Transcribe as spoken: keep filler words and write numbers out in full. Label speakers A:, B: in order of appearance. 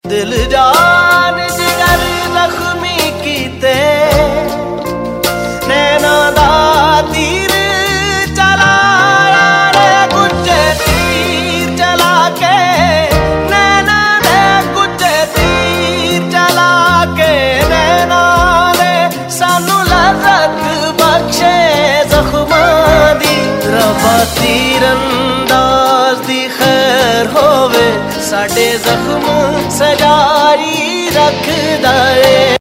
A: दिल जान जिगर जख्मी कीते नैना दा तीर चलाया रे गुज्जे तीर चला के नैना दे गुज्जे तीर चला के नैना ने सानू लज़्ज़त बख्शे ज़ख्मां दी रब्बा तीरंदाज दी खैर होवे साडे ज़ख्म सजारी